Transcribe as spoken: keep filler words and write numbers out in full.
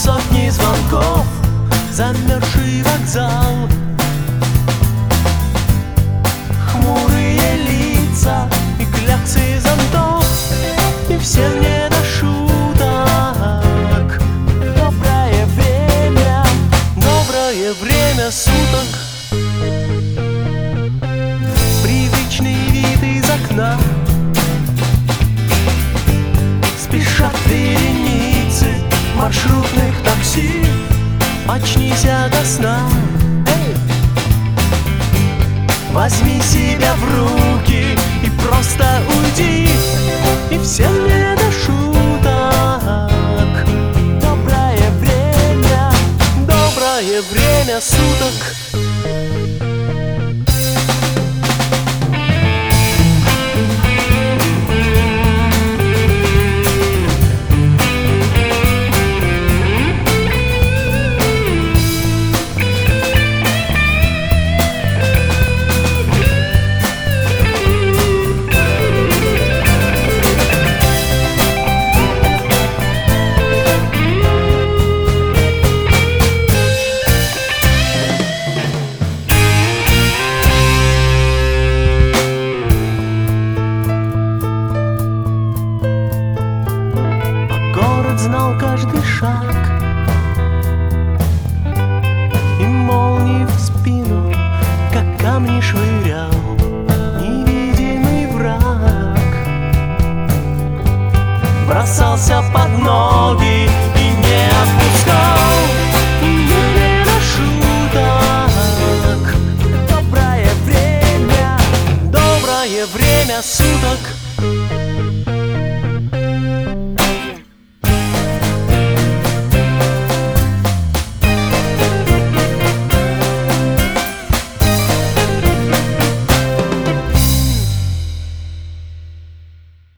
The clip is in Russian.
сотни звонков, замерзший вокзал, хмурые лица и кляксы зонтов, и всем не до шуток. Доброе время, доброе время суток. Привычный вид из окна, спешат вереницы маршрутных такси. Очнись ото сна, эй! Возьми себя в руки и просто уйди, и всем не до шуток. Доброе время, доброе время суток. Знал каждый шаг и молнии в спину, как камни швырял невидимый враг. Бросался под ноги и не отпускал, не до шуток. Доброе время, доброе время суток.